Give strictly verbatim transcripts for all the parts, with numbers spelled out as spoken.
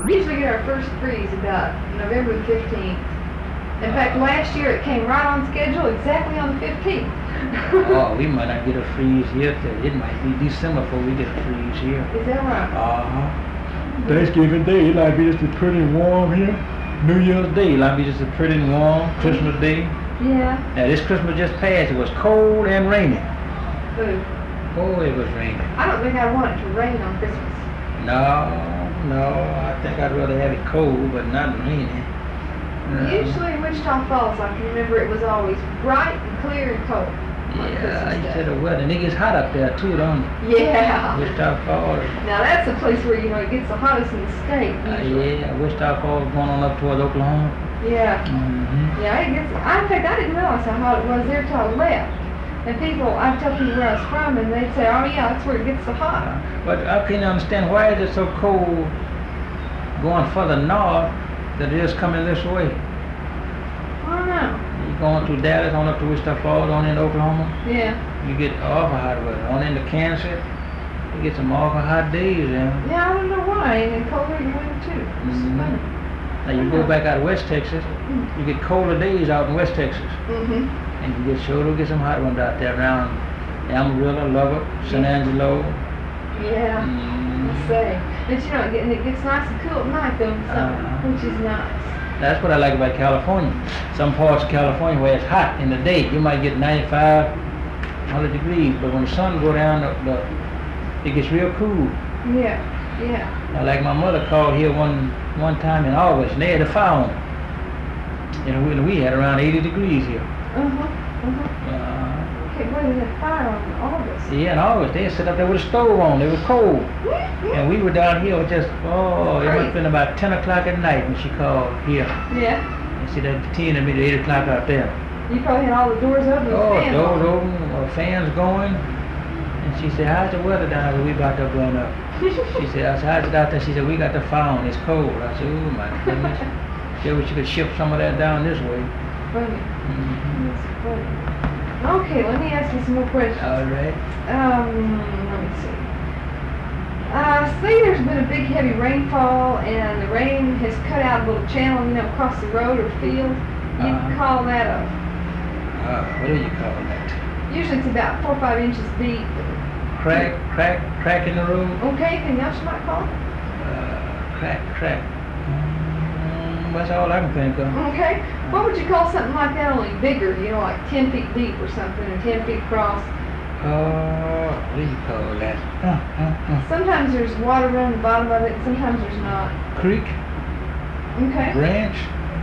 We usually get our first freeze about November the fifteenth. In fact, last year it came right on schedule, exactly on the fifteenth. Oh, we might not get a freeze here till it might be December before we get a freeze here. Is that right? Uh-huh. Thanksgiving Day, it might be just as pretty and warm here. New Year's Day, it might be just as pretty and warm. Christmas Day. Yeah. Now this Christmas just passed, it was cold and rainy. Ooh. Oh, it was raining. I don't think I want it to rain on Christmas. No, no, I think I'd rather have it cold, but not rainy. Uh, Usually in Wichita Falls, I can remember it was always bright and clear and cold. Yeah, you said the weather, and it gets hot up there too, don't it? Yeah. Wichita Falls. Now that's a place where, you know, it gets the hottest in the state. Uh, yeah, Wichita Falls going on up towards Oklahoma. Yeah. Mm-hmm. Yeah, it gets, I, in fact, I didn't realize how hot it was there till I left. And people, I'd tell people where I was from, and they'd say, oh yeah, that's where it gets so hot. But I can't understand why is it so cold going further north that it is coming this way. I don't know. You going through Dallas, on up to Wichita Falls, on into Oklahoma. Yeah. You get awful hot weather. On into Kansas, you get some awful hot days there. Yeah, I don't know why, and colder in the winter too. It's Mm-hmm. funny. Now you go back out of West Texas, you get colder days out in West Texas. Mm-hmm. And you get sure to get some hot ones out there around Amarillo, Lubbock, San Angelo. Yeah, Mm. I say. But you know, it get- it gets nice and cool at night though in summer, Uh-huh. which is nice. That's what I like about California. Some parts of California where it's hot in the day, you might get ninety-five, one hundred degrees, but when the sun go down, the, the, it gets real cool. Yeah, yeah. Now, like my mother called here one one time in August, and they had a fire on. You know, we, we had around eighty degrees here. Uh-huh, uh-huh. Uh, Okay, wait, they had fire on in August. yeah, in August, they sit up there with a stove on. It was cold. And we were down here with just, oh, it must have been about ten o'clock at night when she called here. Yeah. And she had ten and maybe eight o'clock out there. You probably had all the doors open and Oh, fans doors on. open, uh, fans going. And she said, how's the weather down there? We about to burn up. She said, I said, how's it out there? She said, we got the fire on. It's cold. I said, oh my goodness. She wish you could ship some of that down this way. Funny. Mm-hmm. That's funny. Okay, let me ask you some more questions. All right. Um, let me see. Uh, say there's been a big heavy rainfall and the rain has cut out a little channel, you know, across the road or field. You Uh-huh. call that a, Uh, what do you call that? usually it's about four or five inches deep. Crack, crack, crack in the road? Okay, anything else you might call it? Uh, crack, crack. Mm, that's all I can think of. Okay. What would you call something like that, only bigger, you know, like ten feet deep or something, or ten feet across? Uh, what do you call that? Uh, uh, uh. Sometimes there's water around the bottom of it, sometimes there's not. Creek, Okay. branch.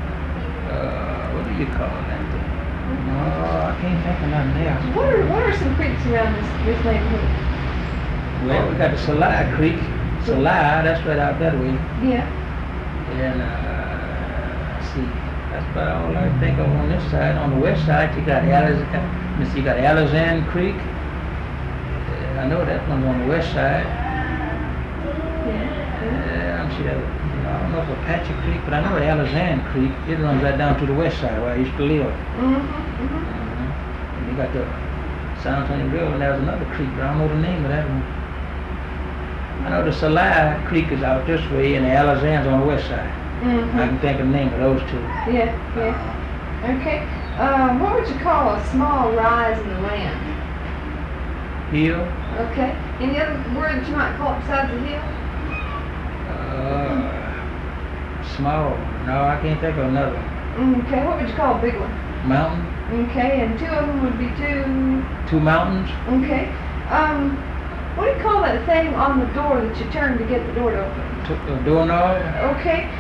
Uh, what do you call that thing? No, I can't think of nothing else. What are, what are some creeks around this, this neighborhood? Well, we got the Salai Creek. Salai, that's right out that way. Yeah. And, uh, let's see, that's about all I can think of on this side. On the west side, you got Aliz, let me see, you got Alizan Creek. Uh, I know that one's on the west side. Yeah. Uh, I'm see that, I don't know if Apache Creek, but I know Alizan Creek. It runs right down to the west side where I used to live. Mm-hmm. Mm-hmm. Uh-huh. And you got the San Antonio River, and there's another creek, but I don't know the name of that one. I know the Salai Creek is out this way, and the Alizan's on the west side. Mm-hmm. I can think of the name of those two. Yeah, yeah. Okay. Um, what would you call a small rise in the land? Hill, Okay. Any other word that you might call it besides the hill? uh, small. No, I can't think of another one. Okay. What would you call a big one? Mountain, Okay. And two of them would be two. two mountains. Okay. Um, what do you call that thing on the door that you turn to get the door to open? T- a doorknob. Okay.